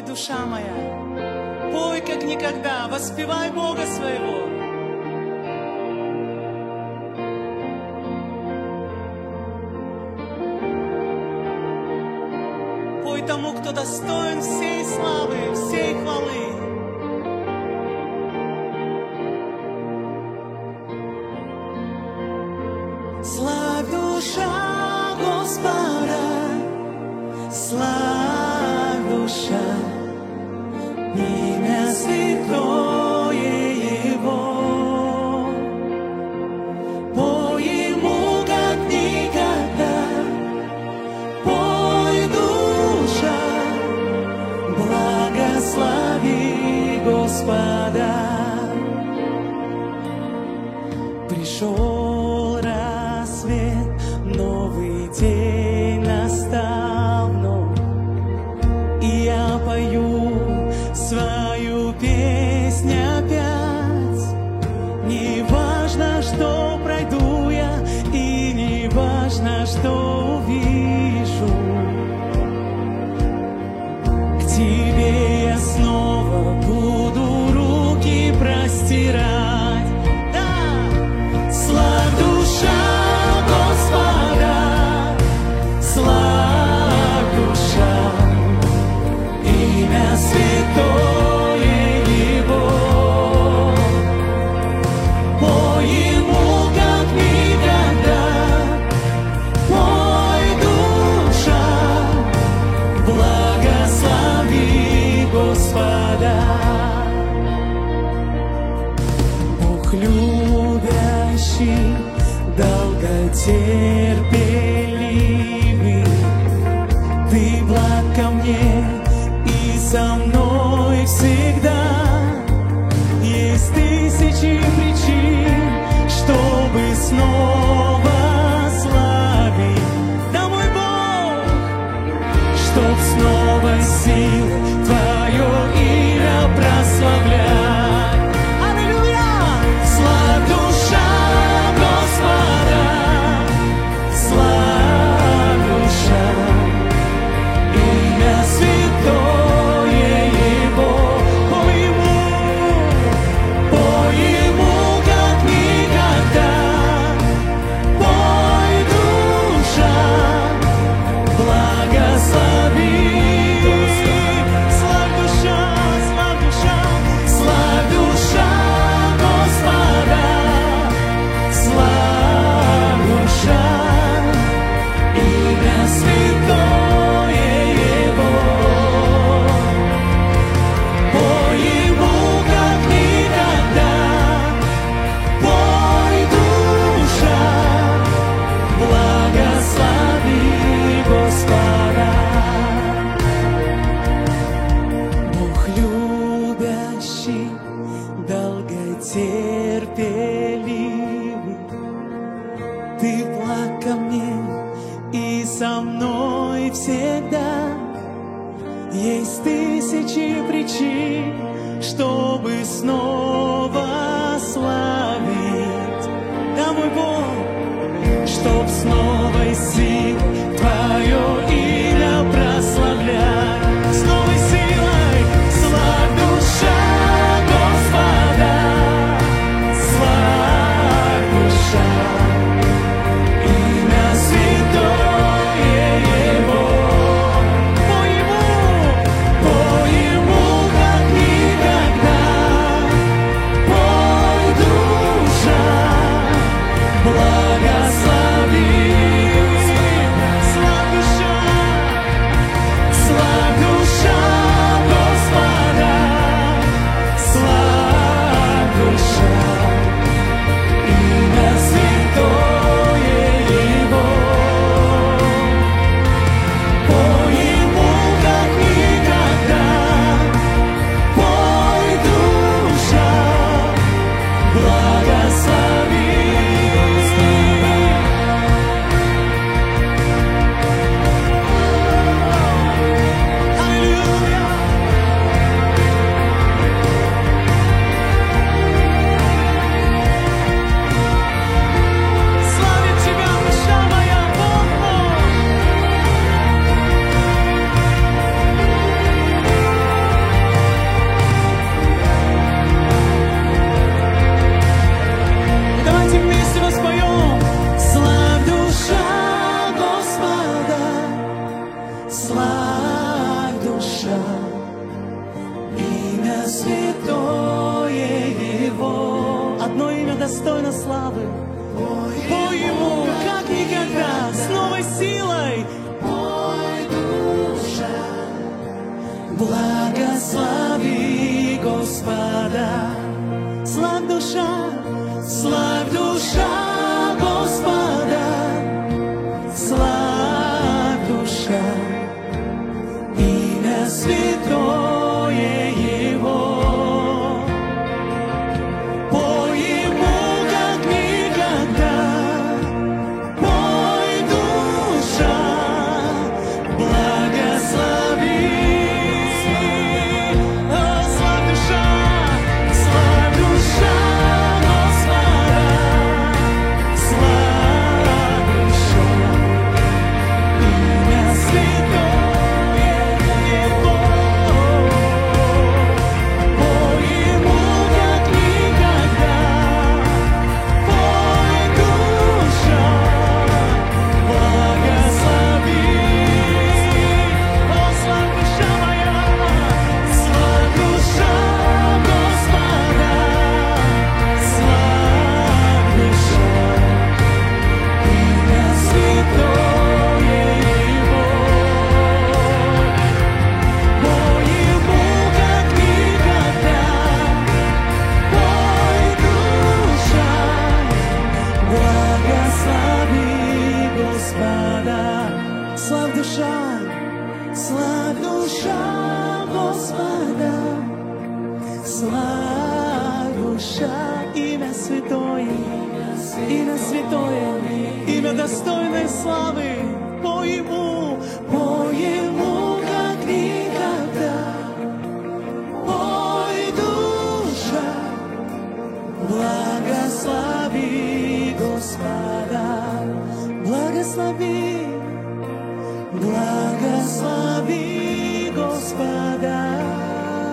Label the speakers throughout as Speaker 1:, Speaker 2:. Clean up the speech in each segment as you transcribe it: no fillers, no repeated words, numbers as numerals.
Speaker 1: душа моя. Пой, как никогда, воспевай Бога своего. Пой тому, кто достоин всей славы, всей хвалы. Славь, душа Господа, славь, душа, имя святое Его. Пой Ему, как никогда, пой, душа, благослови Господа. Пришел рассвет, новый день настал вновь, и я пою свою песнь опять. Не важно, что пройду я, и не важно, что увижу. К тебе я снова буду руки простирать. Славь, душа Господа, славь, душа, имя святое Его. Пой Ему, как никогда, пой, душа, благослови Господа. Бог любящий, долготерпеливый, Ты благ ко мне и со мной всегда. Есть тысячи причин, чтобы снова славить. Да, мой Бог, чтоб снова сил Твое имя прославлять. Аллилуйя! Славь, душа Господа, славь, душа, имя святое Его. Пой Ему, как никогда, пой, душа, благослови. Славь, душа, славь, душа, славь, душа Господа, славь, душа, имя святое Его. Пой Ему, как никогда, пой, душа, благослови Господа. Бог любящий, долготерпеливый, Ты благ ко мне и со мной всегда. Есть тысячи причин, чтобы снова славить. Да, мой Бог, чтоб снова сил Твое имя прославлять. С новой силой славь, душа Господа, славь, душа, имя святое Его. Пой Ему, как никогда, пой, душа, благослови Благослови Господа. Славь душа Господа. Славь душа, имя святое Его. Пой Ему, как никогда. Пой, душа, благослови. Славь душа Господа. Славь душа, имя святое Его. Пой Ему, как никогда. Пой, душа, благослови. О, славь душа моя, славь душа Господа. Славь душа, имя святое Его. Пой Ему, как никогда. Пой, душа, благослови Господа. Славь душа Господа. Славь душа, имя святое, имя достойной славы. Пой Ему, как никогда. Пой, душа, благослови Господа. Благослови Господа.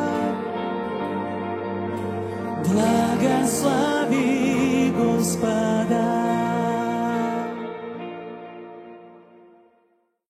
Speaker 1: Благослови Господа.